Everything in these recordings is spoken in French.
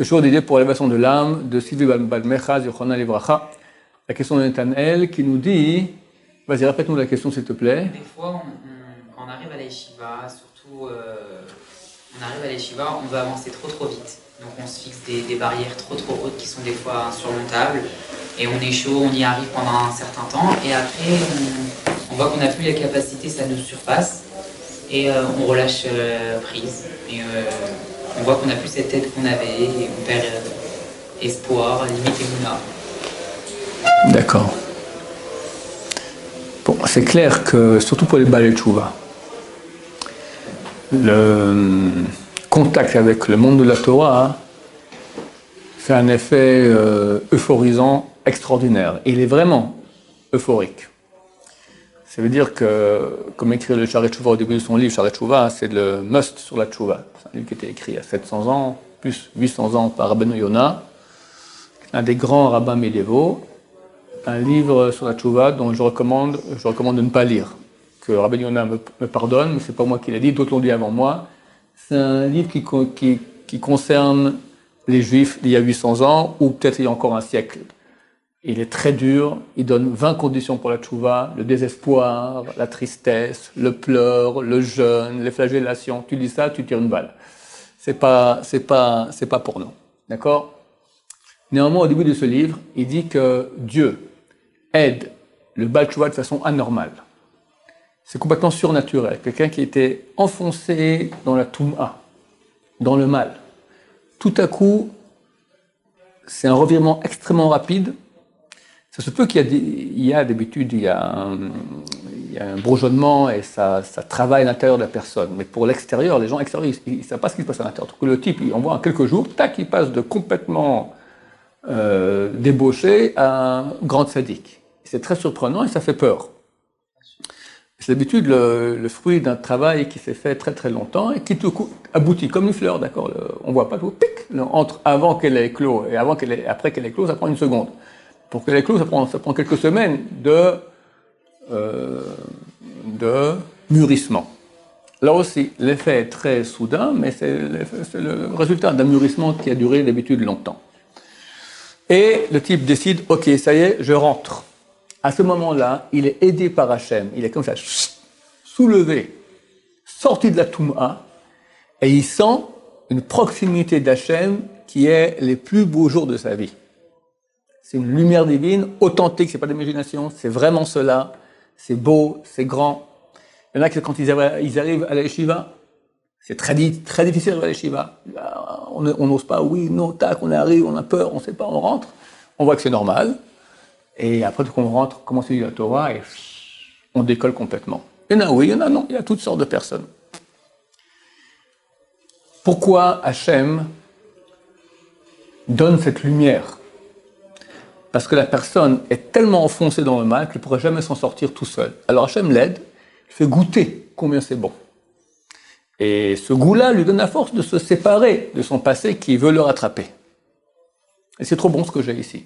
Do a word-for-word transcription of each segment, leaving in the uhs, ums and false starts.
Ce jour dédié pour l'élévation de l'âme de Sylvie Balmecha, Zichronah Livracha. La question de Nathanaël qui nous dit, vas-y, répète-nous la question s'il te plaît. Des fois, on, on, quand on arrive à la yeshiva, surtout euh, on arrive à la yeshiva, on veut avancer trop trop vite. Donc on se fixe des, des barrières trop trop hautes qui sont des fois insurmontables. Et on est chaud, on y arrive pendant un certain temps. Et après, on, on voit qu'on n'a plus la capacité, ça nous surpasse. Et euh, on relâche euh, prise. Et euh, on voit qu'on n'a plus cette tête qu'on avait. Et on perd euh, espoir, limite émouna. D'accord. Bon, c'est clair que, surtout pour les Balei Tchouva, le contact avec le monde de la Torah fait un effet euh, euphorisant extraordinaire. Et il est vraiment euphorique. Ça veut dire que, comme écrit le Shaarei Teshuvah au début de son livre, Shaarei Teshuvah, c'est le must sur la Teshuvah. C'est un livre qui a été écrit il y a sept cents ans, plus huit cents ans par Rabbeinu Yonah, un des grands rabbins médiévaux. Un livre sur la Teshuvah dont je recommande, je recommande de ne pas lire. Que Rabbeinu Yonah me, me pardonne, mais c'est pas moi qui l'ai dit, d'autres l'ont dit avant moi. C'est un livre qui, qui, qui concerne les Juifs d'il y a huit cents ans, ou peut-être il y a encore un siècle. Il est très dur, il donne vingt conditions pour la Teshuvah, le désespoir, la tristesse, le pleur, le jeûne, les flagellations. Tu dis ça, tu tires une balle. C'est pas, c'est pas, c'est pas pour nous. D'accord ? Néanmoins, au début de ce livre, il dit que Dieu aide le Baal Teshuvah de façon anormale. C'est complètement surnaturel. Quelqu'un qui était enfoncé dans la Toum'a, dans le mal. Tout à coup, c'est un revirement extrêmement rapide. Ça se peut qu'il y a, des, il y a d'habitude, il y a un, il y a un bourgeonnement et ça, ça travaille à l'intérieur de la personne. Mais pour l'extérieur, les gens extérieurs, ils ne savent pas ce qui se passe à l'intérieur. Donc le type, on voit en quelques jours, tac, il passe de complètement euh, débauché à un grand sadique. C'est très surprenant et ça fait peur. C'est d'habitude le, le fruit d'un travail qui s'est fait très très longtemps et qui tout coup aboutit comme une fleur, d'accord. Le, on voit pas tout, pic, le, entre avant qu'elle ait éclos et avant qu'elle ait, après qu'elle ait éclos, ça prend une seconde. Pour qu'elle ait éclos, ça prend, ça prend quelques semaines de, euh, de mûrissement. Là aussi, l'effet est très soudain, mais c'est, c'est le résultat d'un mûrissement qui a duré d'habitude longtemps. Et le type décide, ok, ça y est, je rentre. À ce moment-là, il est aidé par Hachem, il est comme ça, soulevé, sorti de la Toum'a, et il sent une proximité d'Hachem qui est les plus beaux jours de sa vie. C'est une lumière divine, authentique, c'est pas d'imagination, c'est vraiment cela, c'est beau, c'est grand. Il y en a que quand ils arrivent à la yeshiva, c'est très, très difficile à la yeshiva. On n'ose pas, oui, non, tac, on arrive, on a peur, on sait pas, on rentre. On voit que c'est normal. Et après, quand on rentre, commence à lire la Torah et on décolle complètement. Il y en a oui, il y en a non, il y a toutes sortes de personnes. Pourquoi Hachem donne cette lumière ? Parce que la personne est tellement enfoncée dans le mal qu'elle ne pourra jamais s'en sortir tout seul. Alors Hachem l'aide, il fait goûter combien c'est bon. Et ce goût-là lui donne la force de se séparer de son passé qui veut le rattraper. Et c'est trop bon ce que j'ai ici.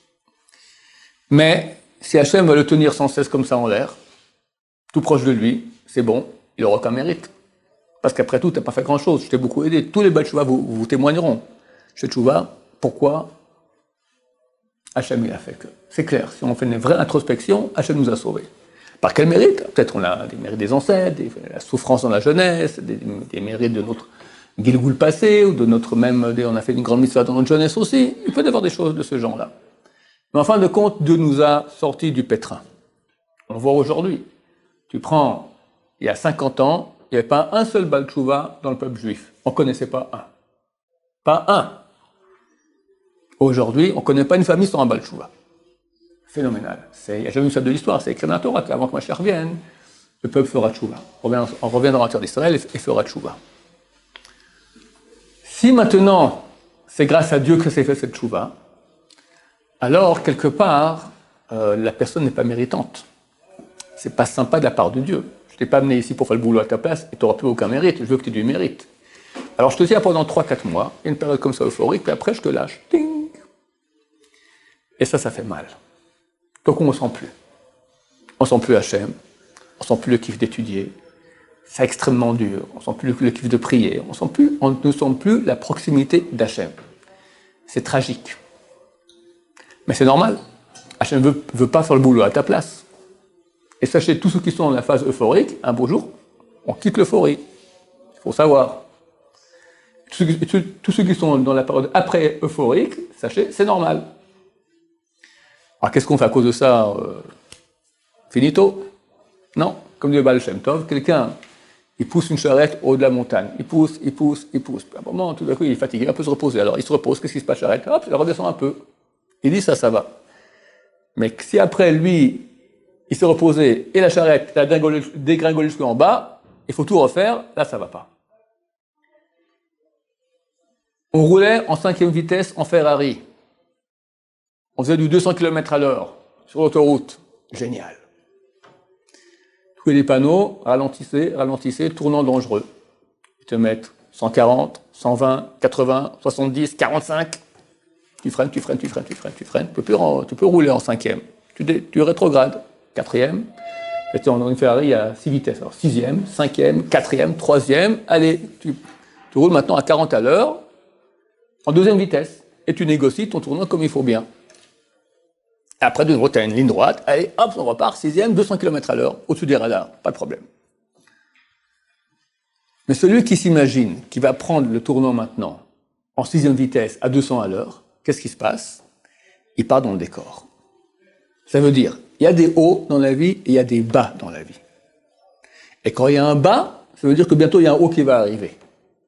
Mais si Hachem va le tenir sans cesse comme ça en l'air, tout proche de lui, c'est bon, il n'aura aucun mérite. Parce qu'après tout, tu n'as pas fait grand-chose, je t'ai beaucoup aidé. Tous les Baal Teshuvah vous, vous témoigneront. Chez Teshuvah, pourquoi Hachem il a fait que. C'est clair, si on fait une vraie introspection, Hachem nous a sauvés. Par quel mérite ? Peut-être on a des mérites des ancêtres, des, la souffrance dans la jeunesse, des, des mérites de notre Gilgoul passé, ou de notre même, on a fait une grande mitzvah dans notre jeunesse aussi. Il peut y avoir des choses de ce genre-là. Mais en fin de compte, Dieu nous a sortis du pétrin. On voit aujourd'hui. Tu prends, il y a cinquante ans, il n'y avait pas un seul Baal Teshuvah dans le peuple juif. On ne connaissait pas un. Pas un. Aujourd'hui, on ne connaît pas une famille sans un Baal Teshuvah. Phénoménal. Il n'y a jamais eu ça de l'histoire. C'est écrit dans la Torah qu'avant que Mashiach revienne, le peuple fera Teshuvah. On revient, on revient dans la terre d'Israël et fera Teshuvah. Si maintenant, c'est grâce à Dieu que s'est fait cette Teshuvah, alors, quelque part, euh, la personne n'est pas méritante. C'est pas sympa de la part de Dieu. Je t'ai pas amené ici pour faire le boulot à ta place et tu n'auras plus aucun mérite. Je veux que tu aies du mérite. Alors, je te tiens pendant trois quatre mois, il y a une période comme ça euphorique, puis après, je te lâche. Ting. Et ça, ça fait mal. Donc, on ne sent plus. On ne sent plus Hachem. On ne sent plus le kiff d'étudier. C'est extrêmement dur. On ne sent plus le kiff de prier. On sent plus, on ne sent plus la proximité d'Hachem. c'est tragique. Mais c'est normal. Hachem ne veut, veut pas faire le boulot à ta place. Et sachez, tous ceux qui sont dans la phase euphorique, un beau jour, on quitte l'euphorie. Il faut savoir. Tous ceux, tous ceux qui sont dans la période après euphorique, sachez, c'est normal. Alors qu'est-ce qu'on fait à cause de ça euh, Finito? Non. Comme dit le Baal Shem Tov, quelqu'un, il pousse une charrette au haut de la montagne. Il pousse, il pousse, il pousse. À un moment, tout d'un coup, il est fatigué, il peut se reposer. Alors il se repose, qu'est-ce qui se passe, charrette? Hop, il redescend un peu. Il dit ça, ça va. Mais si après, lui, il s'est reposé et la charrette a dégringolé jusqu'en bas, il faut tout refaire, là, ça va pas. On roulait en cinquième vitesse en Ferrari. On faisait du deux cents kilomètres à l'heure sur l'autoroute. Génial. Tous les panneaux, ralentissez, ralentissez, tournant dangereux. Ils te mettent cent quarante, cent vingt, quatre-vingts, soixante-dix, quarante-cinq. Tu freines, tu freines, tu freines, tu freines, tu freines. Tu peux, plus, tu peux rouler en cinquième. Tu, dé, tu rétrogrades. Quatrième. Dans une Ferrari, il y a six vitesses. Alors, sixième, cinquième, quatrième, troisième. Allez, tu, tu roules maintenant à quarante à l'heure, en deuxième vitesse. Et tu négocies ton tournant comme il faut bien. Et après, de nouveau, tu as une ligne droite. Allez, hop, on repart. Sixième, deux cents kilomètres à l'heure, au-dessus des radars. Pas de problème. Mais celui qui s'imagine, qui va prendre le tournant maintenant, en sixième vitesse, à deux cents à l'heure, qu'est-ce qui se passe? Il part dans le décor. Ça veut dire, il y a des hauts dans la vie et il y a des bas dans la vie. Et quand il y a un bas, ça veut dire que bientôt il y a un haut qui va arriver.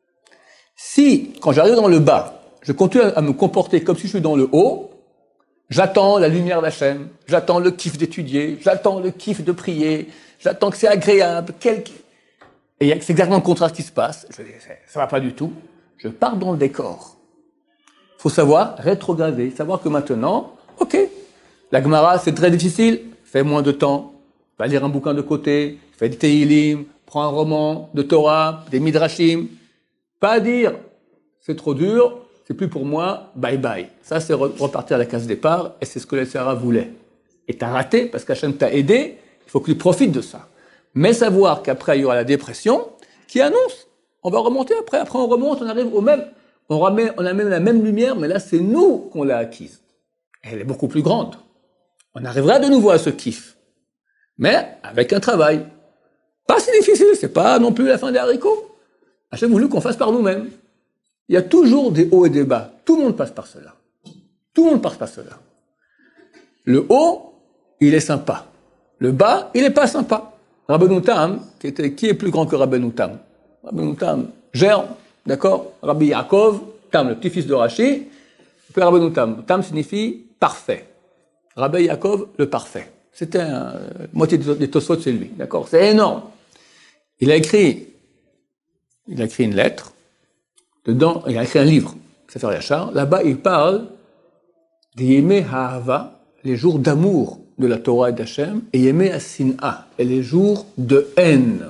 Si, quand j'arrive dans le bas, je continue à me comporter comme si je suis dans le haut, j'attends la lumière d'Hachem, j'attends le kiff d'étudier, j'attends le kiff de prier, j'attends que c'est agréable, quel... et c'est exactement le contraire qui se passe. Je dis, ça va pas du tout. Je pars dans le décor. Il faut savoir rétrograder, savoir que maintenant, ok, la Gemara, c'est très difficile, fais moins de temps, va lire un bouquin de côté, fais des Tehillim, prends un roman de Torah, des Midrashim. Pas à dire, c'est trop dur, c'est plus pour moi, bye bye. Ça, c'est repartir à la case départ, et c'est ce que les Sarah voulaient. Et t'as raté, parce qu'Hachem t'a aidé, il faut que tu profites de ça. Mais savoir qu'après, il y aura la dépression, qui annonce, on va remonter après, après on remonte, on arrive au même, on, ramène, on a même la même lumière, mais là, c'est nous qu'on l'a acquise. Elle est beaucoup plus grande. On arrivera de nouveau à ce kiff. Mais avec un travail. Pas si difficile, c'est pas non plus la fin des haricots. Hachem voulu qu'on fasse par nous-mêmes. Il y a toujours des hauts et des bas. Tout le monde passe par cela. Tout le monde passe par cela. Le haut, il est sympa. Le bas, il n'est pas sympa. Rabbeinu Tam, qui, était, qui est plus grand que Rabbeinu Tam? Rabbeinu Tam, Gère, d'accord? Rabbi Yaakov, Tam, le petit-fils de Rashi, puis Rabbeinu Tam. Tam signifie parfait. Rabbi Yaakov, le parfait. C'était un, euh, moitié des Tosfot, c'est lui, d'accord? C'est énorme. Il a écrit, il a écrit une lettre. Dedans, il a écrit un livre, Sefer Yachar. Là-bas, il parle des Yemei Ha'ava, les jours d'amour de la Torah et d'Hachem, et Yemei Hasin'a, et les jours de haine.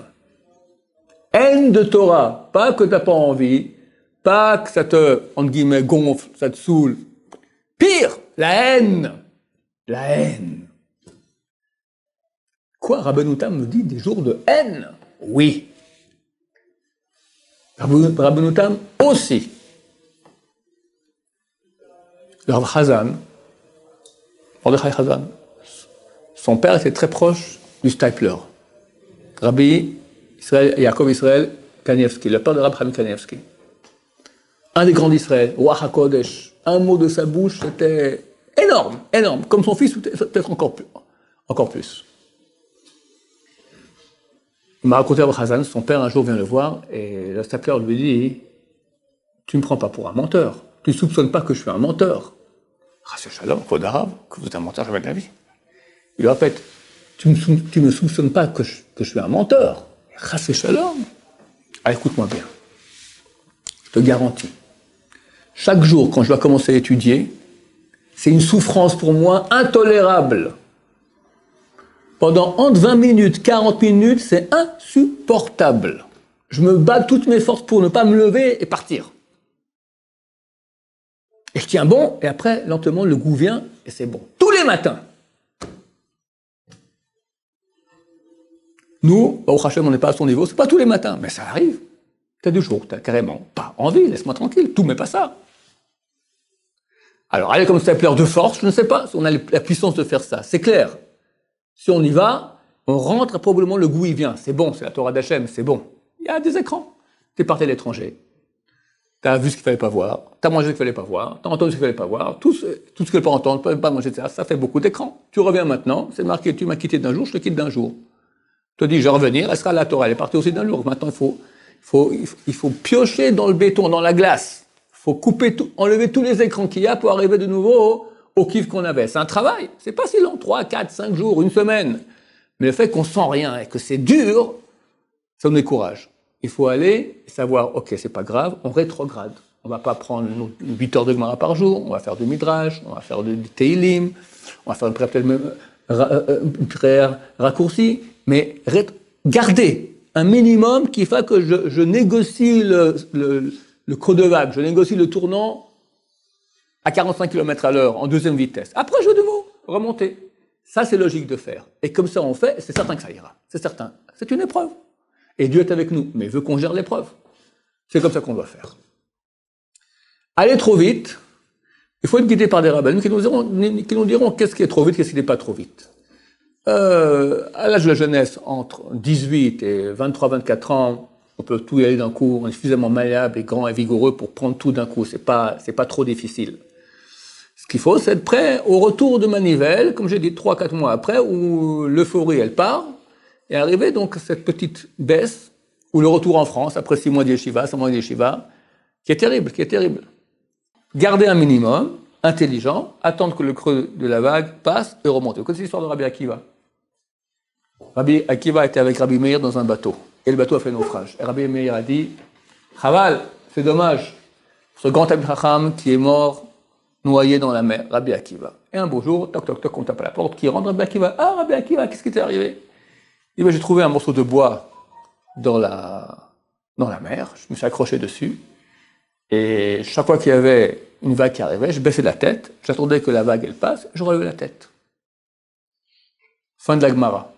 Haine de Torah, pas que t'as pas envie, pas que ça te, entre guillemets, gonfle, ça te saoule. Pire, la haine. La haine. Quoi, Rabbeinu Tam nous dit des jours de haine? Oui. Rabbeinu Tam aussi. Le Rav Chazan, Mordechai Chazan, son père était très proche du Stipler. Rabbi Israël, Yaakov Israël Kanievski, le père de Rabbi Chaim Kanievski. Un des grands d'Israël, Ruach HaKodesh. Un mot de sa bouche, c'était énorme, énorme. Comme son fils, peut-être encore plus. Encore plus. Il m'a raconté Rabbi Chazan, son père un jour vient le voir, et le Stapler lui dit, tu ne me prends pas pour un menteur. Tu ne soupçonnes pas que je suis un menteur. Rassé Shalom, code arabe, que vous êtes un menteur jamais de la vie. Il lui répète, tu ne me soupçonnes pas que je, que je suis un menteur. Rassé Shalom. Ah, écoute-moi bien. Je te garantis. Chaque jour, quand je dois commencer à étudier, c'est une souffrance pour moi intolérable. Pendant entre vingt minutes, quarante minutes, c'est insupportable. Je me bats toutes mes forces pour ne pas me lever et partir. Et je tiens bon, et après, lentement, le goût vient, et c'est bon. Tous les matins. Nous, au Hachem, on n'est pas à son niveau, c'est pas tous les matins, mais ça arrive. T'as des jours, t'as carrément pas envie, laisse-moi tranquille, tout mais pas ça. Alors, aller comme stapler de force, je ne sais pas si on a la puissance de faire ça. C'est clair. Si on y va, on rentre, probablement le goût y vient. C'est bon, c'est la Torah d'Hachem, c'est bon. Il y a des écrans. T'es parti à l'étranger. T'as vu ce qu'il fallait pas voir. T'as mangé ce qu'il fallait pas voir. T'as entendu ce qu'il fallait pas voir. Tout ce, tout ce qu'il fallait pas entendre, pas, pas manger, et cetera. Ça fait beaucoup d'écrans. Tu reviens maintenant, c'est marqué, tu m'as quitté d'un jour, je te quitte d'un jour. Je te dis, je vais revenir, elle sera la Torah, elle est partie aussi d'un jour. Maintenant, il faut, il faut, il faut, il faut piocher dans le béton, dans la glace. Il faut couper tout, enlever tous les écrans qu'il y a pour arriver de nouveau au, au kiff qu'on avait. C'est un travail. C'est pas si long, trois, quatre, cinq jours, une semaine. Mais le fait qu'on sent rien et que c'est dur, ça nous décourage. Il faut aller et savoir, ok, c'est pas grave, on rétrograde. On va pas prendre huit heures de Gemara par jour, on va faire du Midrash, on va faire du Teilim, on va faire une prière peut-être même, une prière raccourcie, mais garder un minimum qui fait que je, je négocie le, le, le creux de vague, je négocie le tournant à quarante-cinq kilomètres à l'heure en deuxième vitesse. Après, je vais de nouveau remonter. Ça, c'est logique de faire. Et comme ça, on fait, c'est certain que ça ira. C'est certain. C'est une épreuve. Et Dieu est avec nous, mais il veut qu'on gère l'épreuve. C'est comme ça qu'on doit faire. Aller trop vite, il faut être guidé par des rabbins qui nous diront, qui nous diront qu'est-ce qui est trop vite, qu'est-ce qui n'est pas trop vite. Euh, à l'âge de la jeunesse, entre dix-huit et vingt-trois vingt-quatre ans, on peut tout y aller d'un coup, on est suffisamment malléable et grand et vigoureux pour prendre tout d'un coup, c'est pas, c'est pas trop difficile. Ce qu'il faut, c'est être prêt au retour de manivelle, comme j'ai dit, trois quatre mois après, où l'euphorie, elle part, et arriver donc cette petite baisse, ou le retour en France, après six mois d'yeshiva, cinq mois d'yeshiva, qui est terrible, qui est terrible. Garder un minimum, intelligent, attendre que le creux de la vague passe et remonter. Vous connaissez l'histoire de Rabbi Akiva? Rabbi Akiva était avec Rabbi Meir dans un bateau, et le bateau a fait naufrage. Et Rabbi Meir a dit, Chaval, c'est dommage, ce grand Talmid Chacham qui est mort noyé dans la mer, Rabbi Akiva. Et un beau jour, toc toc toc, on tape à la porte, qui rentre, Rabbi Akiva. Ah, Rabbi Akiva, qu'est-ce qui t'est arrivé? Il dit, ben, j'ai trouvé un morceau de bois dans la, dans la mer, je me suis accroché dessus, et chaque fois qu'il y avait une vague qui arrivait, je baissais la tête, j'attendais que la vague elle passe, je relevais la tête. Fin de la Gemara.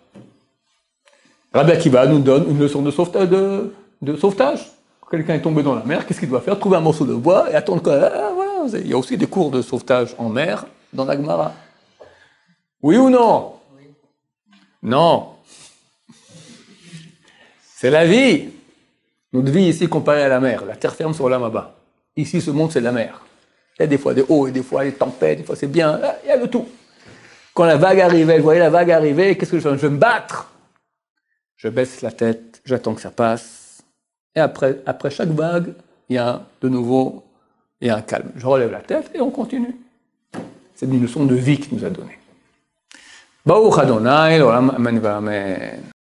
Rabbi Akiva nous donne une leçon de sauvetage. De, de sauvetage. Quelqu'un est tombé dans la mer, qu'est-ce qu'il doit faire? Trouver un morceau de bois et attendre que... Ah, voilà, il y a aussi des cours de sauvetage en mer dans la Gemara. Oui ou non? Oui. Non. C'est la vie. Notre vie ici comparée à la mer. La terre ferme sur la Maba. Ici, ce monde, c'est la mer. Il y a des fois des hauts et des fois des tempêtes, des fois c'est bien. Il y a de tout. Quand la vague arrivait, je voyais la vague arriver, qu'est-ce que je fais? Je vais me battre. Je baisse la tête, j'attends que ça passe. Et après, après chaque vague, il y a de nouveau, il y a un calme. Je relève la tête et on continue. C'est une leçon de vie qu'il nous a donnée. Baruch Adonai, l'olam amen v'amen.